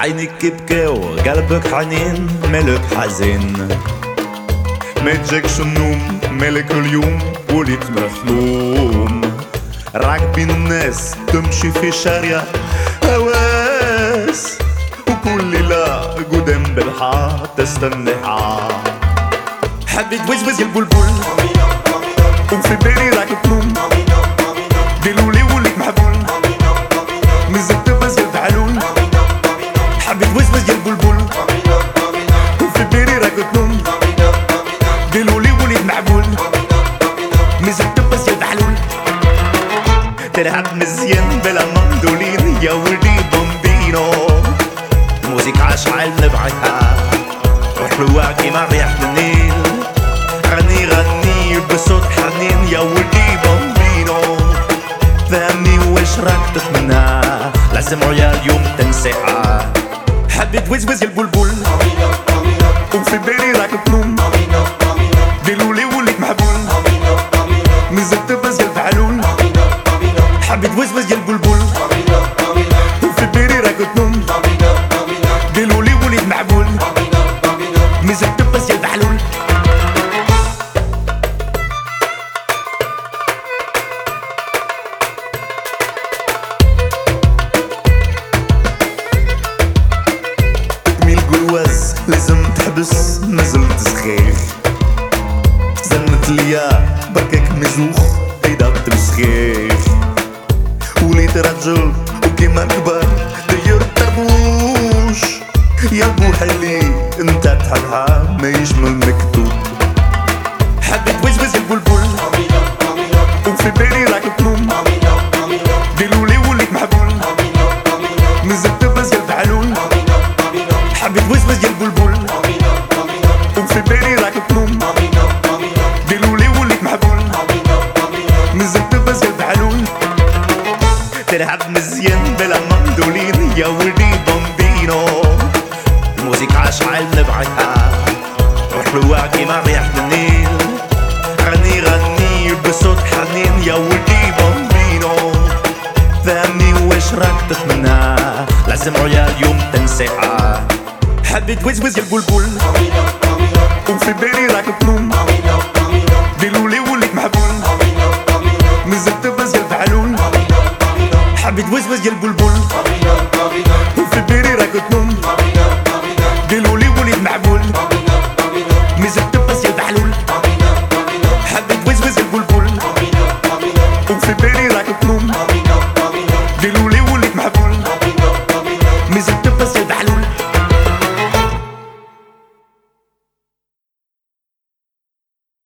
عينك يبكيو قلبك حنين ملك حزين، ما يجيكش النوم ملك اليوم وليت مفهوم، راك بين الناس تمشي في شارع هواس، وكل ليلة قدام بالحار تستنيها. حبيت وزوز البلبل وفي بالي راك تنوم، قالولي وليت محبول مازال تبز الفعلول. حبيت وزوز البلبل وفي بالي راك تنوم، قالولي وليت محبول مازال تبز الفعلول. تلعب مزيان بلا مندولين يا ولدي بومبينو، الموسيقى عشعل نبعتها وحلوة كيما ريحة النيل، غني غني بصوت حنين يا ولدي بومبينو. فهمني واش راك تتمنى لازم عيا اليوم تنسيها. حبيت وزوز البلبل وفي بالي راك تنوم، قالولي وليت محبول مازال تبز الفعلول. حبيت وزوز البلبل وفي بالي راك تنوم، قالولي وليت محبول مازال تبز الفعلول. لازم تحبس نزلت صغير، زنت ليا بركاك مزوخ هيدا تمسخير، وليت رجل وكيما كبر داير طربوش. يا بوحلي انت تحبها ما يشمل مكتوب. حبيت وزوز البلبل وفي بالي راك تنوم، قالولي وليت محبول مازال تبز الفعلول. حبيت وزوز البلبل وفي بالي راك تنوم، قالولي وليت محبول مازال تبز الفعلول. تلعب مزيان بلا مندولين يا ولدي بومبينو، الموسيقى عشعل نبعتها وحلوة كيما ريحة النيل، غني غني بصوت حنين يا ولدي بومبينو. فهمني واش راك تتمنى لازم عيا اليوم تنسيها. حبيت وزوز البلبل وفي بالي راك تنوم، قالولي وليت محبول مازال تبز الفعلول. حبيت وزوز البلبل